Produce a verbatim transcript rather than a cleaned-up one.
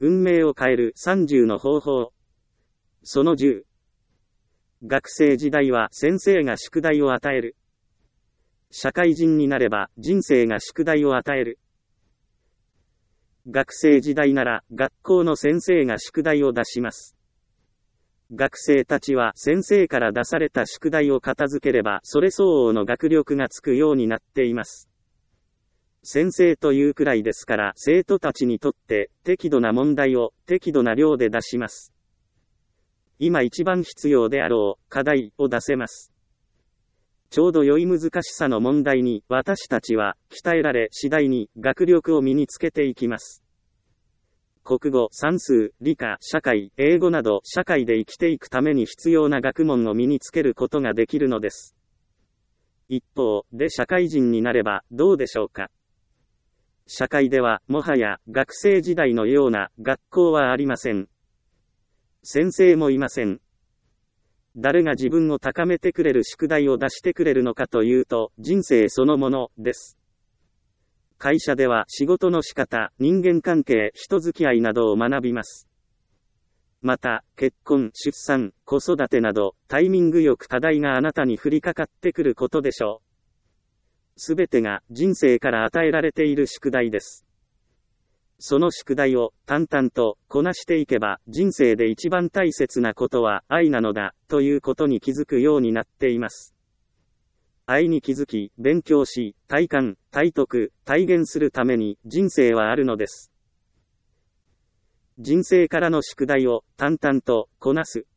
運命を変えるさんじゅうの方法。そのじゅう。学生時代は先生が宿題を与える。社会人になれば人生が宿題を与える。学生時代なら学校の先生が宿題を出します。学生たちは先生から出された宿題を片付ければそれ相応の学力がつくようになっています。先生というくらいですから生徒たちにとって適度な問題を適度な量で出します。今一番必要であろう課題を出せます。ちょうど良い難しさの問題に私たちは鍛えられ次第に学力を身につけていきます。国語、算数、理科、社会、英語など社会で生きていくために必要な学問を身につけることができるのです。一方で社会人になればどうでしょうか。社会ではもはや学生時代のような学校はありません。先生もいません。誰が自分を高めてくれる宿題を出してくれるのかというと、人生そのものです。会社では仕事の仕方、人間関係、人付き合いなどを学びます。また、結婚、出産、子育てなど、タイミングよく課題があなたに降りかかってくることでしょう。すべてが人生から与えられている宿題です。その宿題を淡々とこなしていけば人生で一番大切なことは愛なのだということに気づくようになっています。愛に気づき、勉強し、体感、体得、体現するために人生はあるのです。人生からの宿題を淡々とこなす。